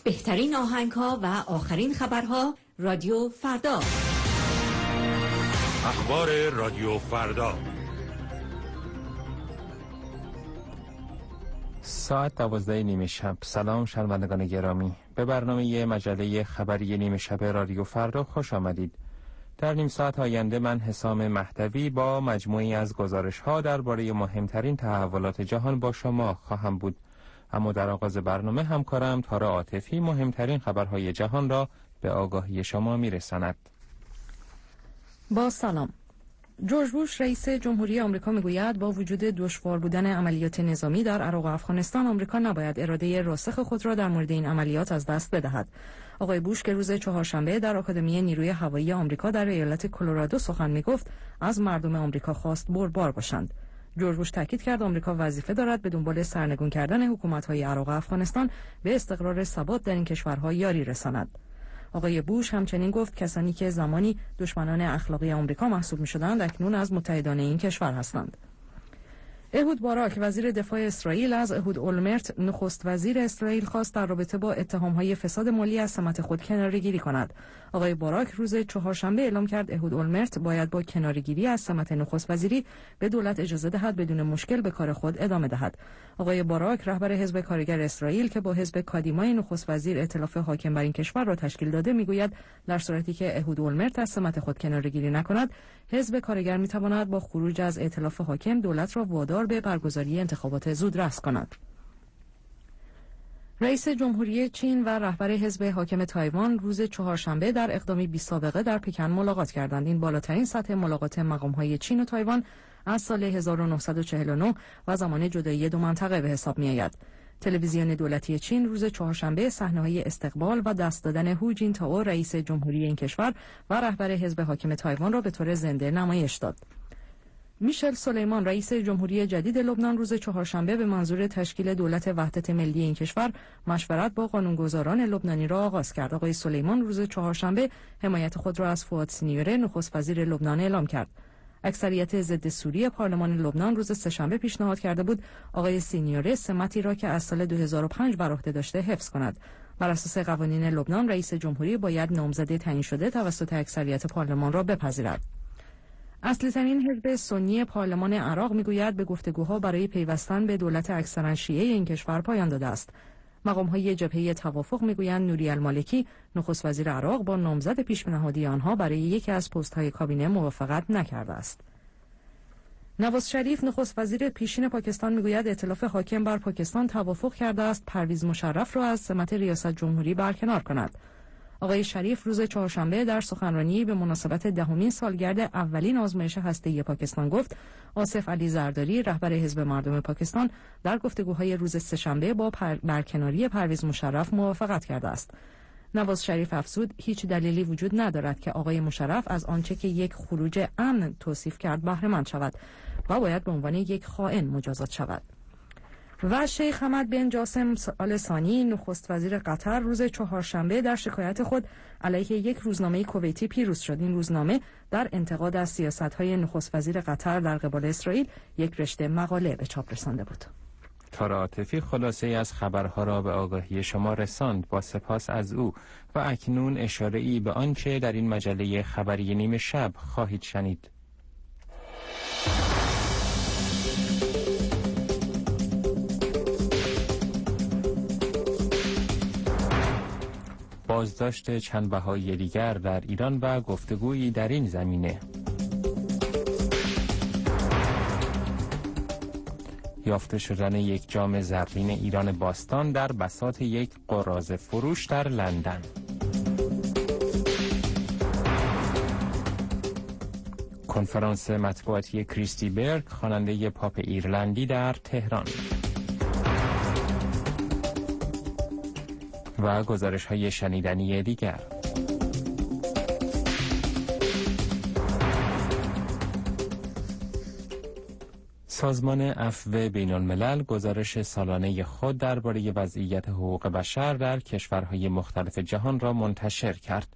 بهترین آهنگ‌ها و آخرین خبرها رادیو فردا. اخبار رادیو فردا. ساعت 12 نیمه شب. سلام شنوندگان گرامی، به برنامه مجله خبری نیمه شب رادیو فردا خوش آمدید. در نیم ساعت آینده من حسام مهدوی با مجموعی از گزارش‌ها درباره مهمترین تحولات جهان با شما خواهم بود. اما در آغاز برنامه همکارم تارا عاطفی مهمترین خبرهای جهان را به آگاهی شما میرساند. با سلام. جورج بوش رئیس جمهوری آمریکا میگوید با وجود دشوار بودن عملیات نظامی در عراق و افغانستان، آمریکا نباید اراده راسخ خود را در مورد این عملیات از دست بدهد. آقای بوش که روز چهارشنبه در آکادمی نیروی هوایی آمریکا در ایالت کلرادو سخن میگفت، از مردم آمریکا خواست بردبار باشند. جورج بوش تاکید کرد آمریکا وظیفه دارد به دنبال سرنگون کردن حکومت‌های عراق و افغانستان به استقرار ثبات در این کشورها یاری رساند. آقای بوش همچنین گفت کسانی که زمانی دشمنان اخلاقی آمریکا محسوب می‌شدند اکنون از متحدان این کشور هستند. اهود باراک وزیر دفاع اسرائیل از اهود اولمرت نخست وزیر اسرائیل خواست در رابطه با اتهام‌های فساد مالی از سمت خود کناره‌گیری کند. آقای باراک روز چهارشنبه اعلام کرد اهود اولمرت باید با کناره‌گیری از سمت نخست وزیری به دولت اجازه دهد بدون مشکل به کار خود ادامه دهد. آقای باراک رهبر حزب کارگر اسرائیل که با حزب کادیمای نخست وزیر ائتلاف حاکم بر این کشور را تشکیل داده میگوید در صورتی که اهود اولمرت از سمت خود کناره‌گیری نکند، حزب کارگر میتواند با خروج از ائتلاف حاکم دولت را وادار به برگزاری انتخابات زودرس کند. رئیس جمهوری چین و رهبر حزب حاکم تایوان روز چهارشنبه در اقدامی بی‌سابقه در پکن ملاقات کردند. این بالاترین سطح ملاقات مقام‌های چین و تایوان از سال 1949 و زمان جدایی دو منطقه به حساب می‌آید. تلویزیون دولتی چین روز چهارشنبه صحنه‌های استقبال و دست دادن هو جینتائو رئیس جمهوری این کشور و رهبر حزب حاکم تایوان را به طور زنده نمایش داد. میشل سلیمان رئیس جمهوری جدید لبنان روز چهارشنبه به منظور تشکیل دولت وحدت ملی این کشور مشورت با قانونگذاران لبنانی را آغاز کرد. آقای سلیمان روز چهارشنبه حمایت خود را از فؤاد سینیوره نخست وزیر لبنان اعلام کرد. اکثریت ضد سوری پارلمان لبنان روز سه‌شنبه پیشنهاد کرده بود آقای سینیوره سمتی را که از سال 2005 بر عهده داشته حفظ کند. بر اساس قوانین لبنان رئیس جمهوری باید نامزد تعیین شده توسط اکثریت پارلمان را بپذیرد. اصلی ترین حزب سنی پارلمان عراق میگوید به گفتگوها برای پیوستن به دولت اکثرا شیعه این کشور پایان داده است. مقام‌های جبهه توافق میگویند نوری المالکی نخست وزیر عراق با نامزد پیشنهادی آنها برای یکی از پست‌های کابینه موافقت نکرده است. نواز شریف نخست وزیر پیشین پاکستان میگوید ائتلاف حاکم بر پاکستان توافق کرده است پرویز مشرف را از سمت ریاست جمهوری برکنار کند. آقای شریف روز چهارشنبه در سخنرانی به مناسبت دهمین سالگرد اولین آزمایش هسته‌ای پاکستان گفت آصف علی زرداری رهبر حزب مردم پاکستان در گفتگوهای روز سه‌شنبه با برکناری پرویز مشرف موافقت کرده است. نواز شریف افزود هیچ دلیلی وجود ندارد که آقای مشرف از آنچه که یک خروج امن توصیف کرد بهره مند شود و باید به عنوان یک خائن مجازات شود. و شیخ حمد بن جاسم آل ثانی نخست وزیر قطر روز چهارشنبه در شکایت خود علیه یک روزنامه کویتی پیروز شد. این روزنامه در انتقاد از سیاست‌های نخست وزیر قطر در قبال اسرائیل یک رشته مقاله به چاپ رسانده بود. تارا عاطفی خلاصه از خبرها را به آگاهی شما رساند. با سپاس از او. و اکنون اشاره‌ای به آنچه در این مجله خبری نیمه شب خواهید شنید. بازداشت چند بهایی دیگر در ایران و گفتگویی در این زمینه. یافته شدن یک جام زرین ایران باستان در بساط یک قراضه فروش در لندن. کنفرانس مطبوعاتی کریستی برگ خواننده پاپ ایرلندی در تهران. و گزارش‌های شنیدنی دیگر. سازمان عفو بین‌الملل گزارش سالانه خود درباره وضعیت حقوق بشر در کشورهای مختلف جهان را منتشر کرد.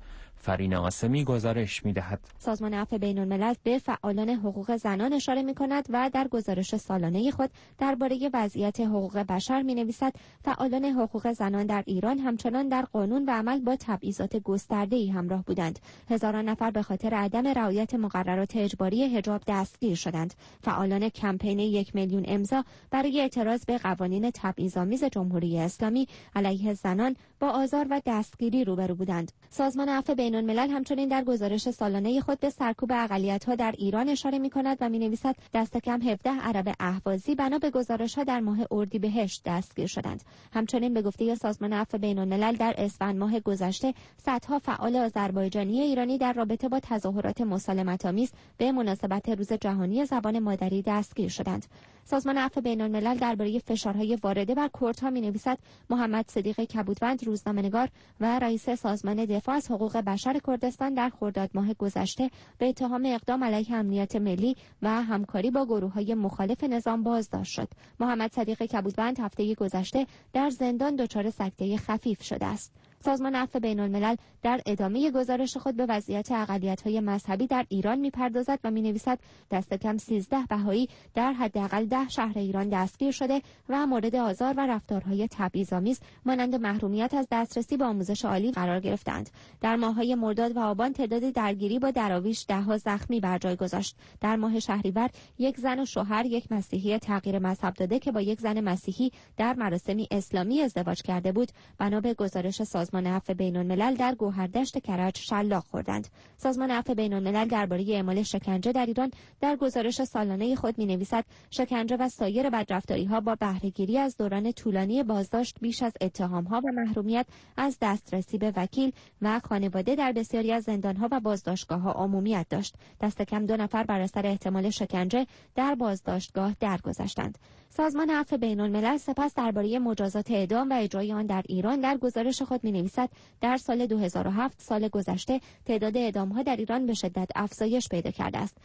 فرین آسمی گزارش می‌دهد. سازمان عفو بین‌الملل به فعالان حقوق زنان اشاره می‌کند و در گزارش سالانه خود درباره وضعیت حقوق بشر می‌نویسد فعالان حقوق زنان در ایران همچنان در قانون و عمل با تبعیضات گسترده‌ای همراه بودند. هزاران نفر به خاطر عدم رعایت مقررات اجباری حجاب دستگیر شدند. فعالان کمپین 1 میلیون امضا برای اعتراض به قوانین تبعیض‌آمیز جمهوری اسلامی علیه زنان با آزار و دستگیری روبرو بودند. سازمان عفو بین‌الملل همچنین در گزارش سالانه خود به سرکوب اقلیت‌ها در ایران اشاره می‌کند و می‌نویسد دست کم 17 عرب اهوازی بنا به گزارش‌ها در ماه اردیبهشت دستگیر شدند. همچنین به گفته سازمان عفو بین‌الملل در اسفند ماه گذشته صدها فعال آذربایجانی ایرانی در رابطه با تظاهرات مسالمت‌آمیز به مناسبت روز جهانی زبان مادری دستگیر شدند. سازمان عفو بین‌الملل درباره فشارهای وارده بر کردها می‌نویسد محمد صدیق کبودوند روزنامه‌نگار و رئیس سازمان دفاع از حقوق بشر کردستان در خرداد ماه گذشته به اتهام اقدام علیه امنیت ملی و همکاری با گروه‌های مخالف نظام بازداشت شد. محمد صدیق کبودوند هفته گذشته در زندان دچار سکته خفیف شده است. سازمان عفو بین‌الملل در ادامه گزارش خود به وضعیت اقلیت‌های مذهبی در ایران می‌پردازد و می‌نویسد دست کم 13 بهایی در حداقل 10 شهر ایران دستگیر شده و مورد آزار و رفتارهای تبعیض‌آمیز مانند محرومیت از دسترسی به آموزش عالی قرار گرفتند. در ماه‌های مرداد و آبان تعداد درگیری با دراویش ده‌ها زخمی بر جای گذاشت. در ماه شهریور یک زن و شوهر یک مسیحی تغییر مذهب داده که با یک زن مسیحی در مراسمی اسلامی ازدواج کرده بود بنا به گزارش سازمان عفو بین‌الملل در گوهردشت کرج شلاق خوردند. سازمان عفو بین‌الملل درباره اعمال شکنجه در ایران در گزارش سالانه خود می‌نویسد شکنجه و سایر بدرفتاری‌ها با بهره‌گیری از دوران طولانی بازداشت بیش از اتهام‌ها و محرومیت از دسترسی به وکیل و خانواده در بسیاری از زندان‌ها و بازداشتگاه‌ها عمومیت داشت. دست کم 2 نفر بر اثر احتمال شکنجه در بازداشتگاه درگذشتند. سازمان عفو بین‌الملل سپس درباره مجازات اعدام و اجرای آن در ایران در گزارش خود می‌نویسد در سال 2007 سال گذشته تعداد اعدام‌ها در ایران به شدت افزایش پیدا کرده است.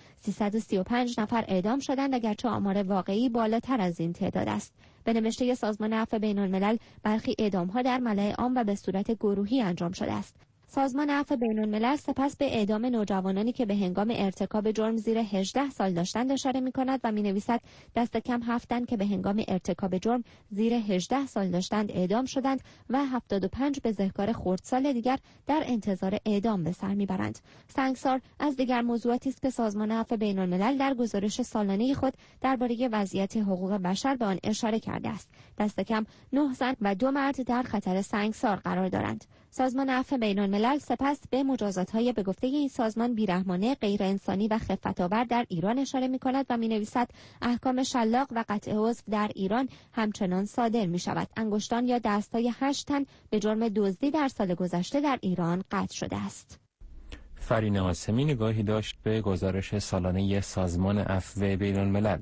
335 نفر اعدام شدند اگرچه آمار واقعی بالاتر از این تعداد است. به نوشته سازمان عفو بین‌الملل برخی اعدام‌ها در ملأ عام و به صورت گروهی انجام شده است. سازمان عفو بین‌الملل سپس به اعدام نوجوانانی که به هنگام ارتکاب جرم زیر 18 سال داشتند اشاره می‌کند و می‌نویسد دست کم 7 تن که به هنگام ارتکاب جرم زیر 18 سال داشتند اعدام شدند و 75 بزهکار خردسال دیگر در انتظار اعدام به سر می‌برند. سنگسار از دیگر موضوعاتی است که سازمان عفو بین‌الملل در گزارش سالانه خود درباره وضعیت حقوق بشر به آن اشاره کرده است. دست کم 9 زن و 2 مرد در خطر سنگسار قرار دارند. سازمان عفو بین‌الملل سپس به مجازات‌های به گفته این سازمان بیرحمانه، غیر انسانی و خفت‌آور در ایران اشاره می‌کند و می‌نویسد احکام شلاق و قطع عضو در ایران همچنان صادر می‌شود. انگشتان یا دست‌های 8 تن به جرم دزدی در سال گذشته در ایران قطع شده است. فرین آسمی نگاهی داشت به گزارش سالانه سازمان عفو بین‌الملل.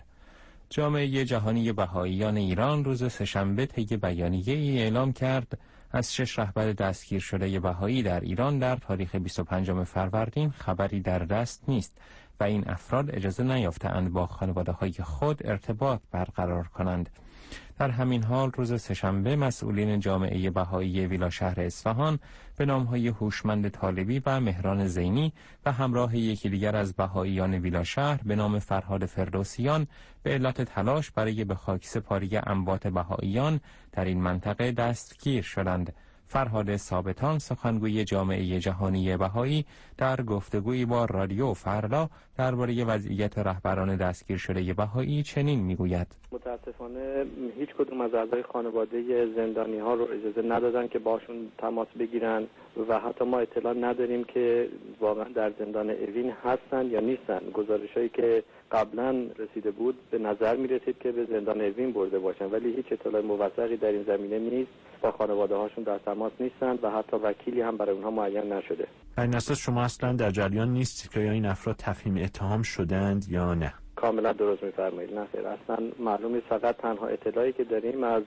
جامعه جهانی بهائیان ایران روز سه‌شنبه طی بیانیه‌ای اعلام کرد از 6 رهبر دستگیر شده بهایی در ایران در تاریخ 25 فروردین خبری در دست نیست و این افراد اجازه نیافته‌اند با خانواده‌های خود ارتباط برقرار کنند. در همین حال روز سه‌شنبه مسئولین جامعه بهایی ویلا شهر اصفهان به نام‌های هوشمند طالبی و مهران زینی و همراه یکی دیگر از بهاییان ویلا شهر به نام فرهاد فردوسیان به علت تلاش برای به خاکسپاری اموات بهاییان در این منطقه دستگیر شدند. فرهاد ثابتان سخنگوی جامعه جهانی بهایی در گفتگویی با رادیو فردا درباره وضعیت رهبران دستگیر شده بهایی چنین میگوید: متاسفانه هیچ کدوم از اعضای خانواده زندانی ها رو اجازه ندادن که باشون تماس بگیرن و حتی ما اطلاع نداریم که واقعا در زندان اوین هستن یا نیستن. گزارشایی که قبلا رسیده بود به نظر می رسید که به زندان اوین برده باشن، ولی هیچ اطلاع موثقی در این زمینه نیست. با خانواده هاشون در تماس نیستن و حتی وکیلی هم برای اونها معین نشده. این اساس شما اصلا در جریان نیستید که این افراد تفهیم اتهام شدند یا نه؟ کاملا درست می‌فرمایید. نه خیر، اصلا معلوم نیست. فقط تنها اطلاعی که داریم از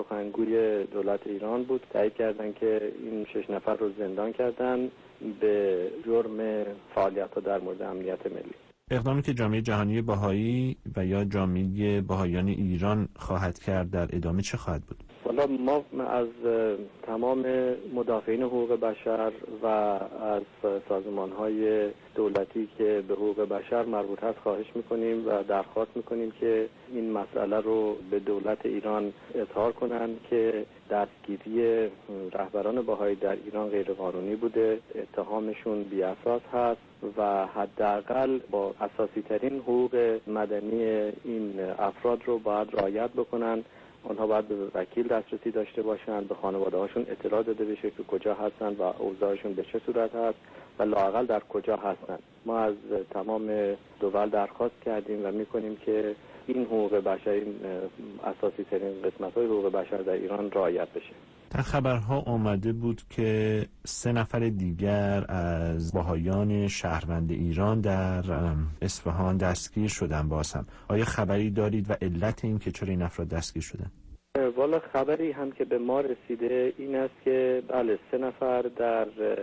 سخنگوی دولت ایران بود، تایید کردن که این 6 نفر رو زندان کردن به جرم فعالیت‌ها در مورد امنیت ملی. اقدامی که جامعه جهانی بهایی و یا جامعه بهاییان ایران خواهد کرد در ادامه چه خواهد بود؟ حالا ما از تمام مدافعین حقوق بشر و از سازمان‌های دولتی که به حقوق بشر مربوط هست خواهش می‌کنیم و درخواست می‌کنیم که این مسئله رو به دولت ایران اظهار کنند که دستگیری رهبران بهایی در ایران غیرقانونی بوده، اتهامشون بی‌اساس هست و حداقل با اساسی‌ترین حقوق مدنی این افراد رو باید رعایت بکنن. آنها باید به وکیل دسترسی داشته باشند، به خانواده هاشون اطلاع داده بشه که کجا هستند و اوضاعشون به چه صورت هست و لااقل در کجا هستند. ما از تمام دول درخواست کردیم و میکنیم که این حقوق بشر، این اساسی ترین قسمت های حقوق بشر در ایران رعایت بشه. در خبرها آمده بود که 3 نفر دیگر از بهائیان شهروند ایران در اصفهان دستگیر شدن. بازم آیا خبری دارید و علت این که چرا این افراد دستگیر شدن؟ والا خبری هم که به ما رسیده این است که بله 3 نفر در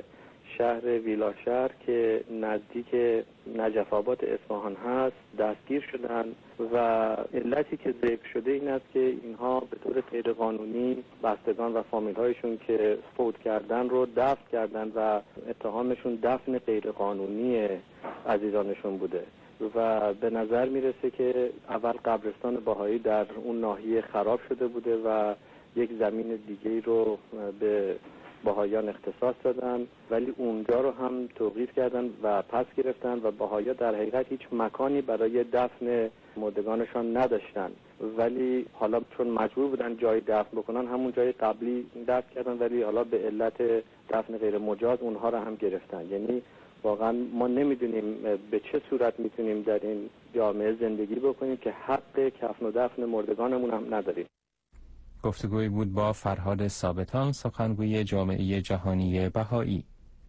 شهر ویلاشهر که نزدیک نجف آباد اصفهان هست دستگیر شدن و علتی که ذکر شده این است که اینها به طور غیر قانونی بستگان و فامیل هایشون که فوت کردن رو دفن کردن و اتهامشون دفن غیر قانونی عزیزانشون بوده و به نظر میرسه که اول قبرستان بهایی در اون ناحیه خراب شده بوده و یک زمین دیگه رو به بهائیان اختصاص دادن ولی اونجا رو هم توقیف کردن و پس گرفتن و بهائیان در حقیقت هیچ مکانی برای دفن مردگانشان نداشتن ولی حالا چون مجبور بودن جای دفن بکنن همون جای قبلی دفن کردن ولی حالا به علت دفن غیر مجاز اونها رو هم گرفتن. یعنی واقعا ما نمیدونیم به چه صورت میتونیم در این جامعه زندگی بکنیم که حق کفن و دفن مردگانمون هم نداریم. گفتگویی بود با فرهاد ثابتان، سخنگوی جامعه جهانی بهایی.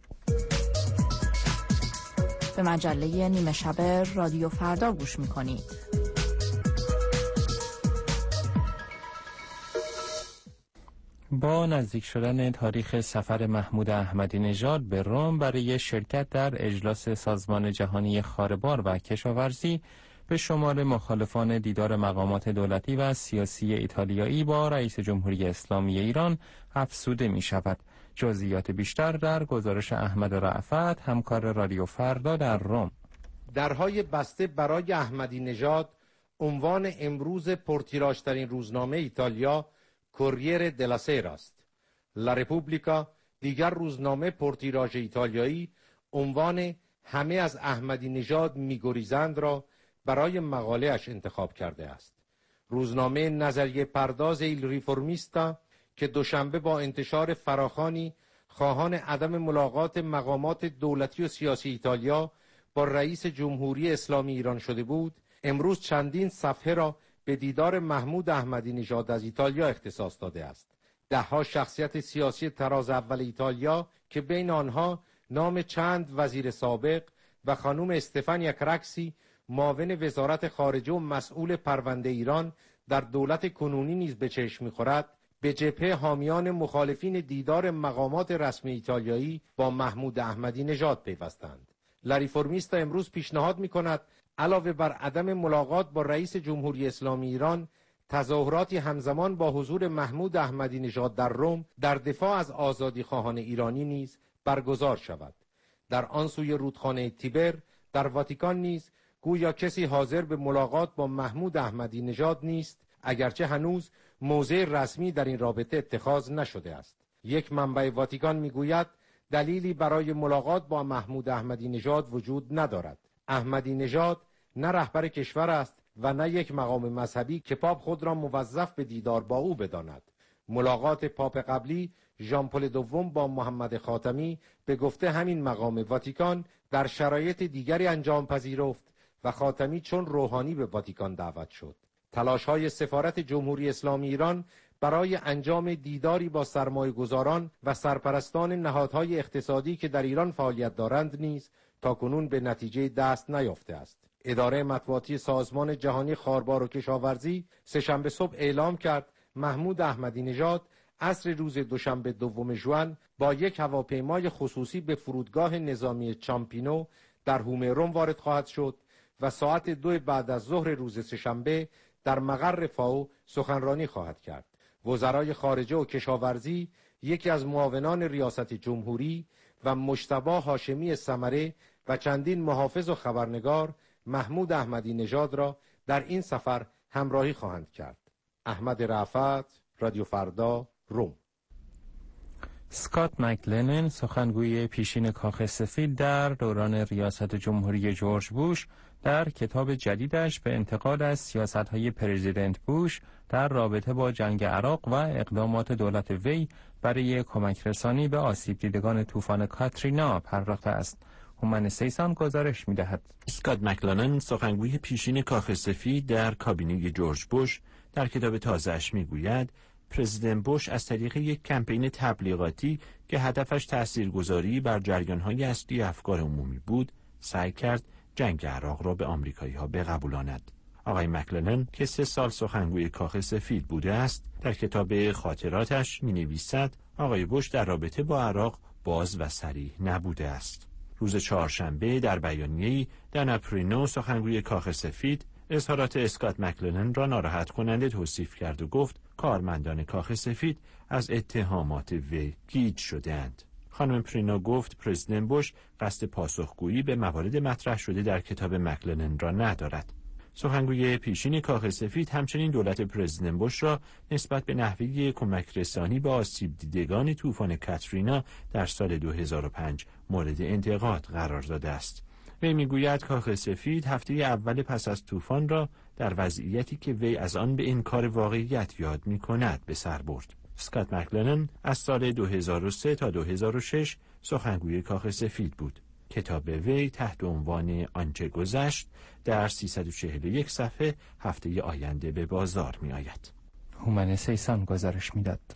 به مجله نیمه شب رادیو فردا گوش میکنید. با نزدیک شدن تاریخ سفر محمود احمدی نژاد به روم برای شرکت در اجلاس سازمان جهانی خاربار و کشاورزی به شمار مخالفان دیدار مقامات دولتی و سیاسی ایتالیایی با رئیس جمهوری اسلامی ایران افزوده می شود. جزئیات بیشتر در گزارش احمد رأفت، همکار رادیو فردا در روم. درهای بسته برای احمدی نژاد عنوان امروز پرتیراژترین روزنامه ایتالیا کوریره دلا سیرا است. لا رپوبلیکا، دیگر روزنامه پرتیراژ ایتالیایی، عنوان همه از احمدی نژاد می‌گریزند را برای مقاله‌اش انتخاب کرده است. روزنامه نظریه پرداز ایل ریفورمیستا که دوشنبه با انتشار فراخوانی خواهان عدم ملاقات مقامات دولتی و سیاسی ایتالیا با رئیس جمهوری اسلامی ایران شده بود، امروز چندین صفحه را به دیدار محمود احمدی نژاد از ایتالیا اختصاص داده است. 10 شخصیت سیاسی طراز اول ایتالیا که بین آنها نام چند وزیر سابق و خانم استفانیا کراکسی معاون وزارت خارجه و مسئول پرونده ایران در دولت کنونی نیز به چشم می‌خورد، به جبهه حامیان مخالفین دیدار مقامات رسمی ایتالیایی با محمود احمدی نژاد پیوستند. لا ریفورمیستا امروز پیشنهاد می‌کند علاوه بر عدم ملاقات با رئیس جمهوری اسلامی ایران، تظاهراتی همزمان با حضور محمود احمدی نژاد در روم در دفاع از آزادی خواهان ایرانی نیز برگزار شود. در آن سوی رودخانه تیبر در واتیکان نیز گویا کسی حاضر به ملاقات با محمود احمدی نژاد نیست، اگرچه هنوز موضع رسمی در این رابطه اتخاذ نشده است. یک منبع واتیکان میگوید دلیلی برای ملاقات با محمود احمدی نژاد وجود ندارد. احمدی نژاد نه رهبر کشور است و نه یک مقام مذهبی که پاپ خود را موظف به دیدار با او بداند. ملاقات پاپ قبلی ژان پل دوم با محمد خاتمی به گفته همین مقام واتیکان در شرایط دیگری انجام پذیرفت و خاتمی چون روحانی به واتیکان دعوت شد. تلاش‌های سفارت جمهوری اسلامی ایران برای انجام دیداری با سرمایه‌گذاران و سرپرستان نهادهای اقتصادی که در ایران فعالیت دارند نیز تاکنون به نتیجه دست نیافته است. اداره مطبوعاتی سازمان جهانی خاربار و کشاورزی سه‌شنبه صبح اعلام کرد محمود احمدی نژاد عصر روز دوشنبه 2 ژوئن با یک هواپیمای خصوصی به فرودگاه نظامی چامپینو در حومه روم وارد خواهد شد و ساعت 2 بعد از ظهر روز سه‌شنبه در مقر فائو سخنرانی خواهد کرد. وزرای خارجه و کشاورزی یکی از معاونان ریاست جمهوری و مجتبی هاشمی ثمره و چندین محافظ و خبرنگار محمود احمدی نژاد را در این سفر همراهی خواهند کرد. احمد رأفت، رادیو فردا، روم. اسکات مکلنن، سخنگوی پیشین کاخ سفید در دوران ریاست جمهوری جورج بوش، در کتاب جدیدش به انتقاد از سیاست‌های پرزیدنت بوش در رابطه با جنگ عراق و اقدامات دولت وی برای کمک رسانی به آسیب دیدگان طوفان کاترینا پرداخته است. هومن سیسان گزارش می‌دهد. اسکات مکلنن، سخنگوی پیشین کاخ سفید در کابینه جورج بوش، در کتاب تازه‌اش می‌گوید پرزیدنت بوش از طریق یک کمپین تبلیغاتی که هدفش تاثیرگذاری بر جریان‌های اصلی افکار عمومی بود، سعی کرد جنگ عراق را به آمریکایی‌ها بقبولاند. آقای مکلنن که 3 سال سخنگوی کاخ سفید بوده است، در کتاب خاطراتش می‌نویسد آقای بوش در رابطه با عراق باز و صریح نبوده است. روز چهارشنبه در بیانیه‌ای دانا پرینو، سخنگوی کاخ سفید، اظهارات اسکات مکلنن را ناراحت کننده توصیف کرد و گفت کارمندان کاخ سفید از اتهامات وی گیج شده‌اند. خانم پرینو گفت پرزیدنت بوش قصد پاسخگویی به موارد مطرح شده در کتاب مکلنن را ندارد. سخنگوی پیشین کاخ سفید همچنین دولت پرزیدنت بوش را نسبت به نحوه کمک رسانی به آسیب دیدگان طوفان کاترینا در سال 2005 مورد انتقاد قرار داده است. وی میگوید کاخ سفید هفته اول پس از طوفان را در وضعیتی که وی از آن به انکار واقعیت یاد می‌کند به سر برد. اسکات مکلنن از سال 2003 تا 2006 سخنگوی کاخ سفید بود. کتاب وی تحت عنوان آنچه گذشت در 341 صفحه هفته آینده به بازار می آید. هومن سیسان گزارش می داد.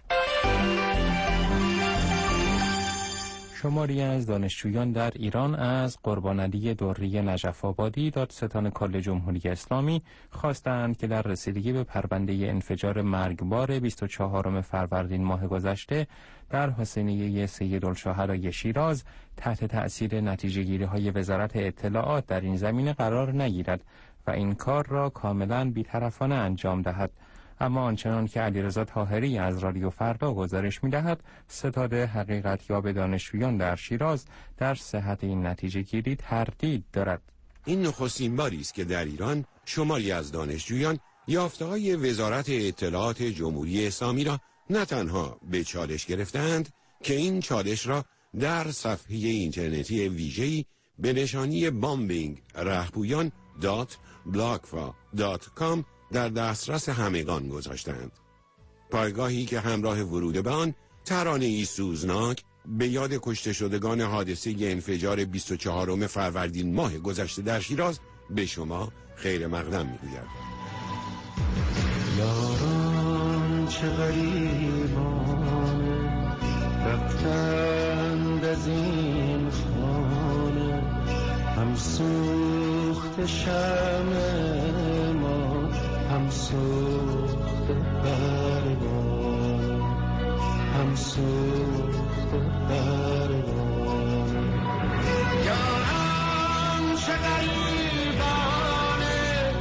شماری از دانشجویان در ایران از قربانعلی دوره نجف آبادی دادستان کل جمهوری اسلامی خواستند که در رسیدگی به پرونده انفجار مرگبار 24 فروردین ماه گذشته در حسینیه سیدالشهداء شیراز تحت تأثیر نتیجه‌گیری‌های وزارت اطلاعات در این زمینه قرار نگیرد و این کار را کاملاً بی‌طرفانه انجام دهد. اما آنچنان که علیرضا طاهری از رادیو فردا گزارش می‌دهد، ستاد حقیقتیاب دانشجویان در شیراز در صحت این نتیجه گیری تردید دارد. این نخستین باری است که در ایران شماری از دانشجویان یافته‌های وزارت اطلاعات جمهوری اسلامی را نه تنها به چالش گرفتند که این چالش را در صفحه اینترنتی ویژه‌ای به نشانی bombing.rahpuyan.blogspot.com در دسترس همگان گذاشتند. پایگاهی که همراه ورود به آن ترانه‌ای سوزناک به یاد کشته شدگان حادثه انفجار 24 فروردین ماه گذشته در شیراز به شما خیر مقدم می‌گوید. یاران چه غریبان رفتند از این خانه، هم سوخت شمع ما، هم سوخت پروانه، هم سوخت پروانه. یاران چه غریبانه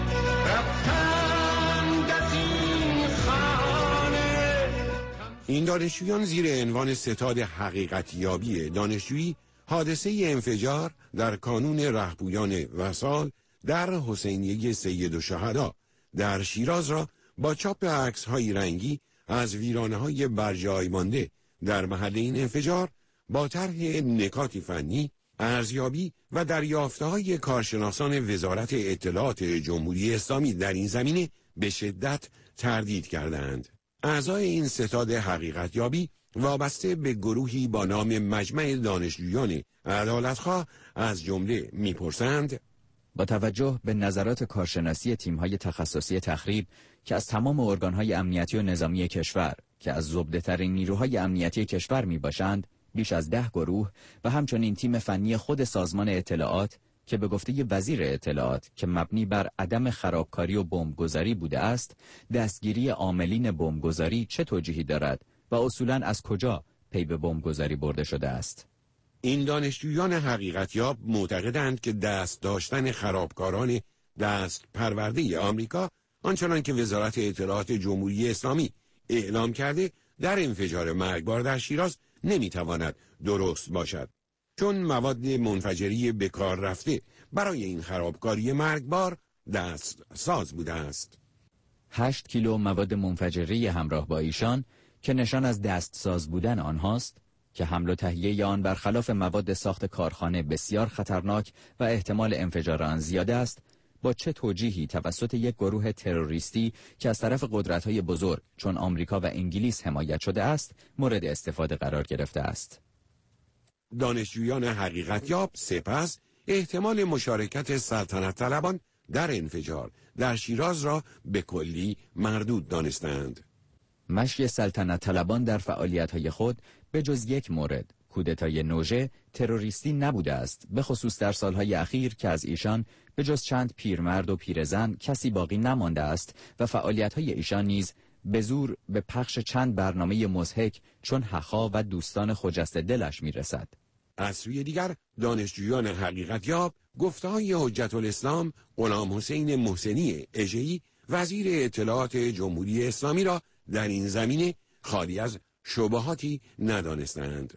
رفتند از این خانه. این دانشجویان زیر عنوان ستاد حقیقتیابی دانشجویی حادثه انفجار در کانون رهپویان وصال در حسینیه سیدالشهداء در شیراز را با چاپ عکس‌های رنگی از ویرانه‌های برجای مانده در محل این انفجار با طرح نکاتی فنی، ارزیابی و دریافته‌های کارشناسان وزارت اطلاعات جمهوری اسلامی در این زمینه به شدت تردید کردند. اعضای این ستاد حقیقتیابی وابسته به گروهی با نام مجمع دانشجویان عدالتخواه از جمله می‌پرسند: با توجه به نظرات کارشناسی تیم‌های تخصصی تخریب که از تمام ارگان‌های امنیتی و نظامی کشور که از زبده‌ترین نیروهای امنیتی کشور میباشند، بیش از 10 گروه و همچنین تیم فنی خود سازمان اطلاعات که به گفته وزیر اطلاعات که مبنی بر عدم خرابکاری و بمبگذاری بوده است، دستگیری عاملین بمبگذاری چه توجیهی دارد و اصولاً از کجا پی به بمبگذاری برده شده است؟ این دانشجویان حقیقتیاب معتقدند که دست داشتن خرابکاران دست پرورده آمریکا، آنچنان که وزارت اطلاعات جمهوری اسلامی اعلام کرده در انفجار مرگبار در شیراز نمیتواند درست باشد، چون مواد منفجری به کار رفته برای این خرابکاری مرگبار دست ساز بوده است. 8 کیلو مواد منفجری همراه با ایشان که نشان از دست ساز بودن آنهاست که حمل و تهیه آن برخلاف مواد ساخت کارخانه بسیار خطرناک و احتمال انفجار آن زیاده است، با چه توجیهی توسط یک گروه تروریستی که از طرف قدرت‌های بزرگ چون آمریکا و انگلیس حمایت شده است مورد استفاده قرار گرفته است. دانشجویان حقیقتیاب سپس احتمال مشارکت سلطنت طلبان در انفجار در شیراز را به کلی مردود دانستند. مشی سلطنت طلبان در فعالیت‌های خود به جز یک مورد، کودتای نوژه، تروریستی نبوده است، به خصوص در سالهای اخیر که از ایشان به جز چند پیرمرد و پیرزن کسی باقی نمانده است و فعالیت‌های ایشان نیز به زور به پخش چند برنامه مضحک چون حخا و دوستان خجسته دلش میرسد. از سوی دیگر دانشجویان حقیقتیاب گفته‌های حجت الاسلام غلام حسین محسنی اژه‌ای وزیر اطلاعات جمهوری اسلامی را در این زمینه خالی از شبهاتی ندانستند.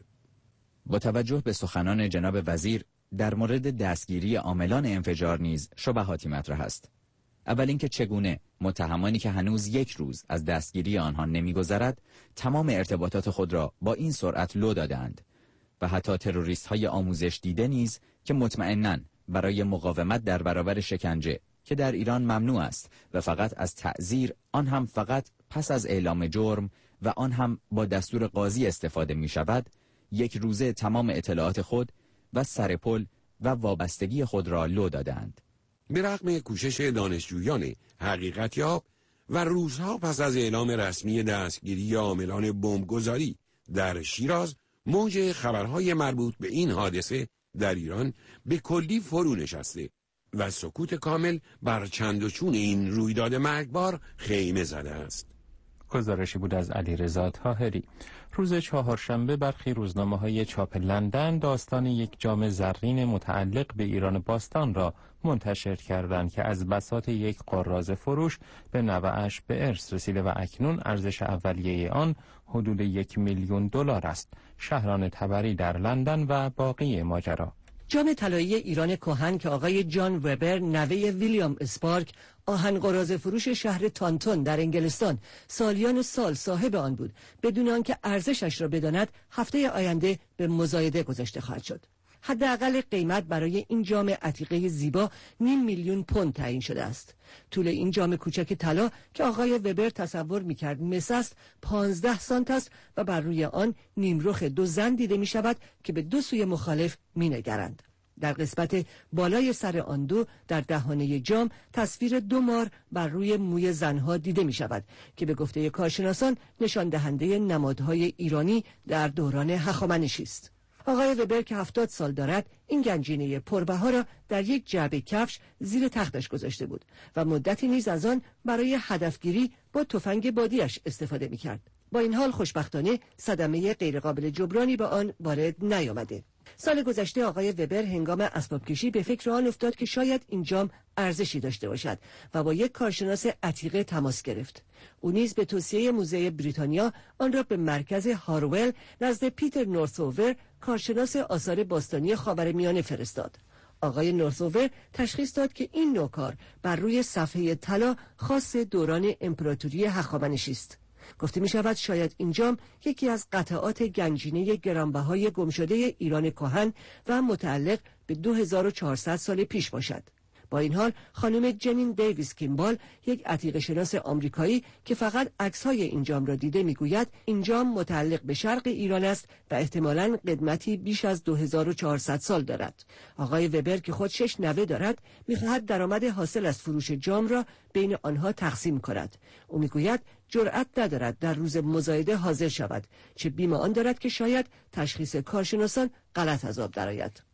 با توجه به سخنان جناب وزیر در مورد دستگیری عاملان انفجار نیز شبهاتی مطرح است. اول اینکه چگونه متهمانی که هنوز یک روز از دستگیری آنها نمی‌گذرد تمام ارتباطات خود را با این سرعت لو دادند و حتی تروریست‌های آموزش دیده نیز که مطمئناً برای مقاومت در برابر شکنجه که در ایران ممنوع است و فقط از تعزیر، آن هم فقط پس از اعلام جرم و آن هم با دستور قاضی استفاده می شود، یک روزه تمام اطلاعات خود و سرپل و وابستگی خود را لو دادند. به رغم کوشش دانشجویان حقیقتیاب و روزها پس از اعلام رسمی دستگیری عاملان بمبگذاری در شیراز، موج خبرهای مربوط به این حادثه در ایران به کلی فرو نشسته و سکوت کامل بر چند و چون این رویداد مرگبار خیمه زده است. گزارشی بود از علیرضا طاهری. روز چهارشنبه برخی روزنامه‌های چاپ لندن داستان یک جام زرین متعلق به ایران باستان را منتشر کردند که از بساط یک قراض فروش به نوه‌اش به ارث رسیده و اکنون ارزش اولیه آن حدود $1,000,000 است. شهران تبری در لندن و باقی ماجرا. جام طلایی ایران کهن که آقای جان وبر نوه ویلیام اسپارک آهن قراض فروش شهر تانتون در انگلستان سالیان سال صاحب آن بود، بدون آنکه ارزشش را بداند هفته آینده به مزایده گذاشته خواهد شد. حداقل قیمت برای این جام عتیقه زیبا $500,000 تعیین شده است. طول این جام کوچک طلا که آقای وبر تصور می‌کرد مس است 15 سانت است و بر روی آن نیمرخ 2 زن دیده می‌شود که به 2 سوی مخالف می‌نگرند. در قسمت بالای سر آن دو در دهانه جام تصویر 2 مار بر روی موی زنها دیده می شود که به گفته کارشناسان نشان دهنده نمادهای ایرانی در دوران هخامنشی است. آقای وبر که 70 سال دارد این گنجینه پربها را در یک جعبه کفش زیر تختش گذاشته بود و مدتی نیز از آن برای هدفگیری با تفنگ بادیش استفاده می کرد. با این حال خوشبختانه صدمه غیرقابل جبرانی به آن وارد نیامده. سال گذشته آقای وبر هنگام اسباب کشی به فکر آن افتاد که شاید این جام ارزشی داشته باشد و با یک کارشناس عتیقه تماس گرفت. او نیز به توصیه موزه بریتانیا آن را به مرکز هارول نزد پیتر نورثوور کارشناس آثار باستانی خاورمیانه فرستاد. آقای نورثوور تشخیص داد که این نوکار بر روی صفحه طلا خاص دوران امپراتوری هخامنشی است. گفته می شود شاید این جام یکی از قطعات گنجینه گرانبهای گمشده ایران کهن و متعلق به 2400 سال پیش باشد. با این حال خانم جنین دیویس کیمبال، یک عتیقه شناس آمریکایی که فقط عکس‌های این جام را دیده میگوید این جام متعلق به شرق ایران است و احتمالاً قدمتی بیش از 2400 سال دارد. آقای وبر که خود 6 نوه دارد می‌خواهد درآمد حاصل از فروش جام را بین آنها تقسیم کند. او میگوید جرأت ندارد در روز مزایده حاضر شود، چه بیم آن دارد که شاید تشخیص کارشناسان غلط از آب درآید.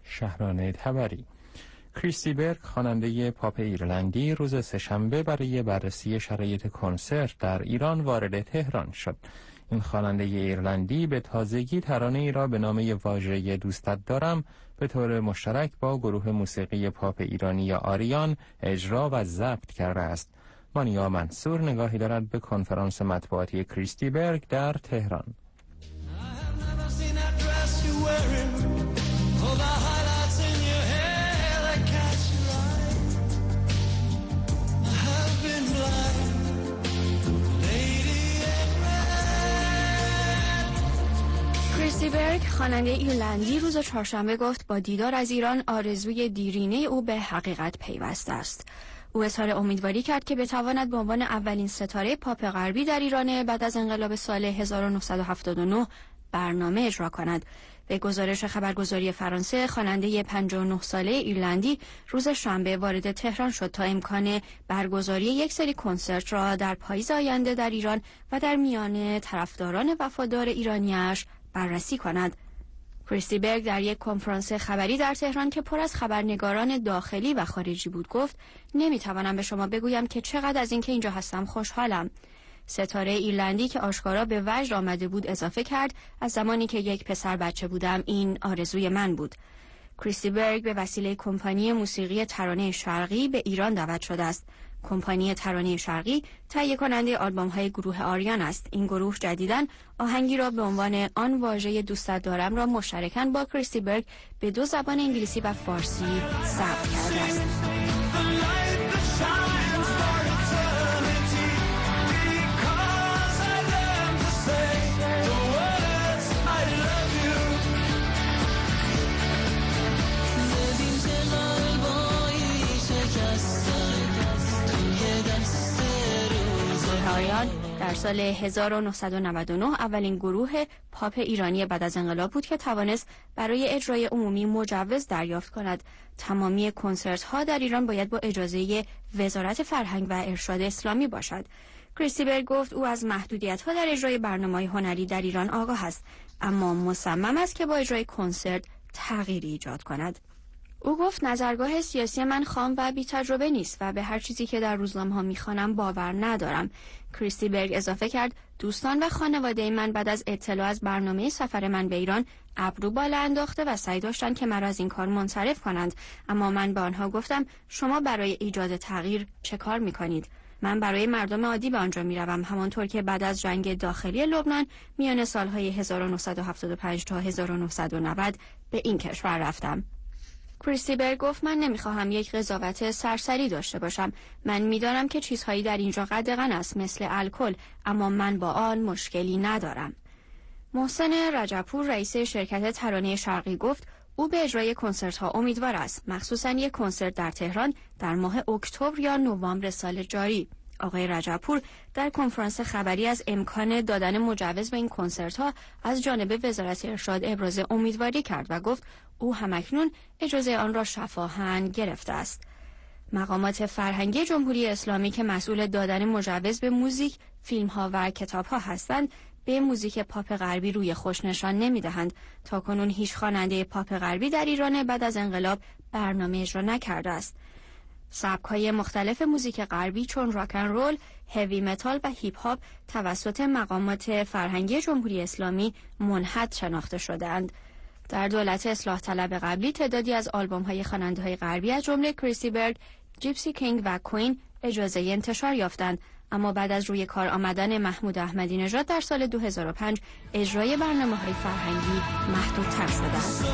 شهران تبری. کریستی برگ خواننده پاپ ایرلندی روز سه‌شنبه برای بررسی شرایط کنسرت در ایران وارد تهران شد. این خواننده ایرلندی به تازگی ترانه‌ای را به نام واژه دوستت دارم به طور مشترک با گروه موسیقی پاپ ایرانی آریان اجرا و ضبط کرده است. مانیا منصور نگاهی دارد به کنفرانس مطبوعاتی کریستی برگ در تهران. کریستی برگ خواننده ایرلندی روز چهارشنبه گفت با دیدار از ایران آرزوی دیرینه او به حقیقت پیوسته است. او اظهار امیدواری کرد که بتواند به عنوان اولین ستاره پاپ غربی در ایران بعد از انقلاب سال 1979 برنامه اجرا کند. به گزارش خبرگزاری فرانسه، خواننده 59 ساله ایرلندی روز شنبه وارد تهران شد تا امکان برگزاری یک سری کنسرت را در پاییز آینده در ایران و در میان طرفداران وفادار ایرانیش بررسی کند. کریستی برگ در یک کنفرانس خبری در تهران که پر از خبرنگاران داخلی و خارجی بود گفت: نمیتوانم به شما بگویم که چقدر از اینکه اینجا هستم خوشحالم. ستاره ایرلندی که آشکارا به وجد آمده بود اضافه کرد: از زمانی که یک پسر بچه بودم این آرزوی من بود. کریستی برگ به وسیله کمپانی موسیقی ترانه شرقی به ایران دعوت شده است. کمپانی ترانه شرقی تهیه کننده آلبوم‌های گروه آریان است. این گروه جدیداً آهنگی را به عنوان آن واژه دوستت دارم را مشترکاً با کریستی برگ به 2 زبان انگلیسی و فارسی ضبط کرده است. آریان در سال 1999 اولین گروه پاپ ایرانی بعد از انقلاب بود که توانست برای اجرای عمومی مجوز دریافت کند. تمامی کنسرت ها در ایران باید با اجازه وزارت فرهنگ و ارشاد اسلامی باشد. کریستی برگ گفت او از محدودیت ها در اجرای برنامه‌های هنری در ایران آگاه است، اما مصمم است که با اجرای کنسرت تغییری ایجاد کند. او گفت نظرگاه سیاسی من خام و بی تجربه نیست و به هر چیزی که در روزنامه‌ها می‌خوانم باور ندارم. کریستی برگ اضافه کرد: دوستان و خانواده من بعد از اطلاع از برنامه سفر من به ایران ابرو بالا انداخته و سعی داشتند که مرا از این کار منصرف کنند، اما من به آنها گفتم شما برای ایجاد تغییر چه کار می‌کنید؟ من برای مردم عادی به آنجا می‌روم، همانطور که بعد از جنگ داخلی لبنان میان سال‌های 1975 تا 1990 به این کشور رفتم. کریستی برگ گفت من نمیخواهم یک قضاوت سرسری داشته باشم. من میدانم که چیزهایی در اینجا قدغن است مثل الکل، اما من با آن مشکلی ندارم. محسن رجبپور رئیس شرکت ترانه شرقی گفت او به اجرای کنسرت ها امیدوار است، مخصوصاً یک کنسرت در تهران در ماه اکتبر یا نوامبر سال جاری. آقای رجبپور در کنفرانس خبری از امکان دادن مجوز به این کنسرت ها از جانب وزارت ارشاد ابراز امیدواری کرد و گفت او همکنون اجازه آن را شفاهاً گرفته است. مقامات فرهنگی جمهوری اسلامی که مسئول دادن مجوز به موزیک، فیلم ها و کتاب ها هستند به موزیک پاپ غربی روی خوش نشان نمی‌دهند. تاکنون هیچ خواننده پاپ غربی در ایران بعد از انقلاب برنامه اجرا نکرده است. سبک‌های مختلف موزیک غربی چون راک اند رول، هوی متال و هیپ هاپ توسط مقامات فرهنگی جمهوری اسلامی منحط شناخته شده‌اند. در دولت اصلاح طلب قبلی تعدادی از آلبوم‌های خواننده‌های غربی از جمله کریستی برگ، جیپسی کینگ و کوین اجازه انتشار یافتند، اما بعد از روی کار آمدن محمود احمدی نژاد در سال 2005 اجرای برنامه‌های فرهنگی محدودتر شده است.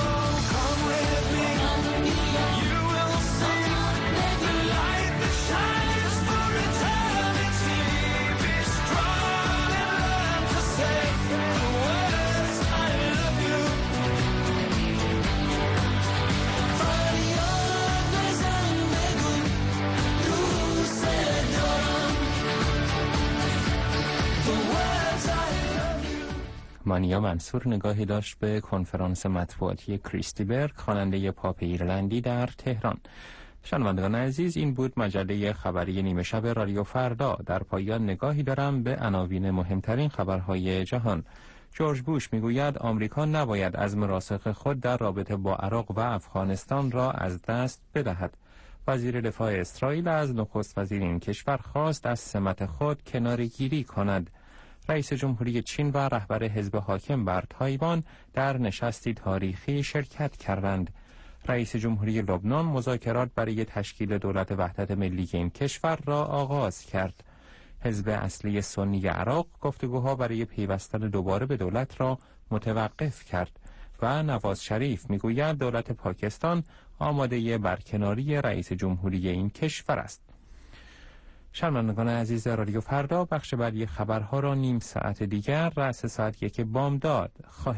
مانیا منصور نگاهی داشت به کنفرانس مطبوعاتی کریستی برگ، خواننده پاپ ایرلندی در تهران. شنوندگان عزیز، این بود مجله خبری نیمه شب رادیو فردا. در پایان نگاهی دارم به عناوین مهمترین خبرهای جهان. جورج بوش میگوید آمریکا نباید عزم راسخ خود در رابطه با عراق و افغانستان را از دست بدهد. وزیر دفاع اسرائیل از نخست وزیر این کشور خواست از سمت خود کناره‌گیری کند. رئیس جمهوری چین و رهبر حزب حاکم بر تایوان در نشستی تاریخی شرکت کردند. رئیس جمهوری لبنان مذاکرات برای تشکیل دولت وحدت ملی این کشور را آغاز کرد. حزب اصلی سنی عراق گفتگوها برای پیوستن دوباره به دولت را متوقف کرد و نواز شریف میگوید دولت پاکستان آماده برکناری رئیس جمهوری این کشور است. شنوندگان عزیز رادیو فردا، بخش بعدی خبرها را نیم ساعت دیگر رأس ساعت 1 بامداد خواهید